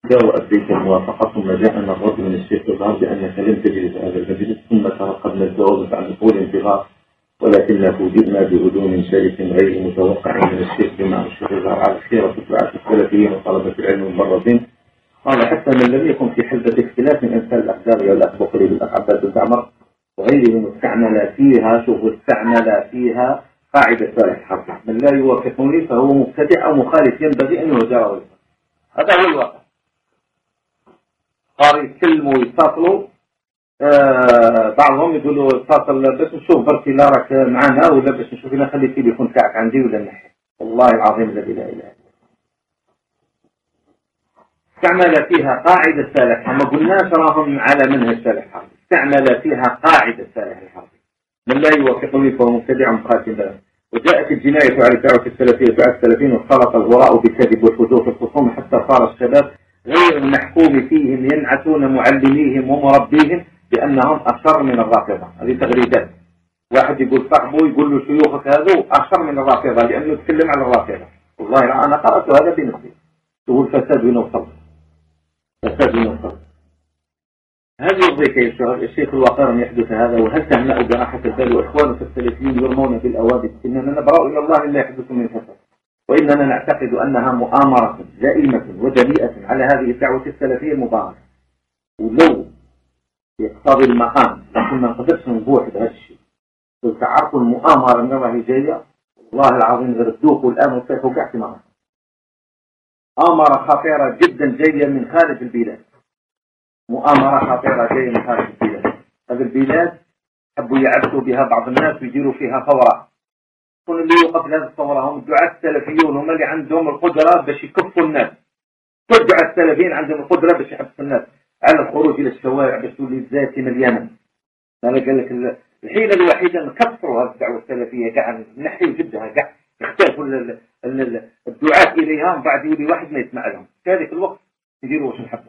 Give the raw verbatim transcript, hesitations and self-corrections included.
وأديت موافقة ما جاء من الرد من الشيخ الظاهر بأنك لم تجلس هذا المجلس، ثم ترقبنا الجواب عن دخول انتظار، ولكن فوجئنا بهجوم شرس غير متوقع من الشيخ بما الشيخ الظاهر على خيرة الدعاة السلفيين وطلبة العلم المبرزين. قال حتى من لم يكن في حلبة اختلاف من أمثال الأحزاب والأخ بكري بالأخ عباس بن عمر وغيرهم استعمل فيها شوف استعمل فيها قاعدة صالح الحق، من لا يوافقني فهو مبتدع أو مخالف ينبغي أن يهجر. هذا هو الواقع. صار يتكلموا ويتصلوا، آه بعضهم يقولوا اتصل بس نشوف بركي لا راك معنا ولا باش نشوف انا خلي التليفون تاعك عندي ولا نحي. والله العظيم الذي لا اله الا هو. استعمل فيها قاعدة صالح، ما قلناش راهم على منهج صالح الحربي، استعمل فيها قاعدة صالح الحربي، من لا يوافقني فهو مبتدع مخالف. وجاءت الجناية على دعوة السلفية بعد السلفين واختلط الغراء بالكذب والفجور في الخصوم حتى صار الشباب غير المحكوم فيهم ينعتون معلميهم ومربيهم بأنهم أشر من الرافضة. هذه تغريدات، واحد يقول صاحبه يقول له شيوخك هذا أشر من الرافضة لأنه يتكلم على الرافضة. والله أنا قرأت هذا بنفسي، تقول فساد ونوصل فساد ونوصل. هل يرضيك يا الشيخ الواقر أن يحدث هذا؟ وهل تهنأ براحة البال وإخوانك السلفيين يرمون بالأوابد؟ إننا نبرأ إلى الله لا يحدث من فساد، وإننا نعتقد أنها مؤامرة جائمة ودليئة على هذه الدعوة السلفية المباركة. ولو يقتضي المقام لكن ما نقدرش نبوح بهذا الشيء. تعرفوا المؤامرة من راهي جاية، والله العظيم غير الدوق والآن والسيف وقعت معها. آمرة خطيرة جدا جاية من خارج البلاد، مؤامرة خطيرة جاية من خارج البلاد. هذه البلاد حبوا يعبثوا بها بعض الناس ويديروا فيها ثورة. كل اللي يوقف لهذه الثورة هم الدعاة السلفيون، هم اللي عندهم القدرة باش يكفوا الناس. كل الدعاة السلفيين عندهم القدرة باش يحبسوا الناس على الخروج إلى الشوارع باش تولي الذات مليانة. أنا قال لك الحيلة الوحيدة نكسروا هذه الدعوة السلفية، قاعد نحيوا جدها، قاعد يختلفوا الدعاة إليها، وبعد يولي واحد ما يسمع لهم. في هذيك الوقت يديروا واش نحب.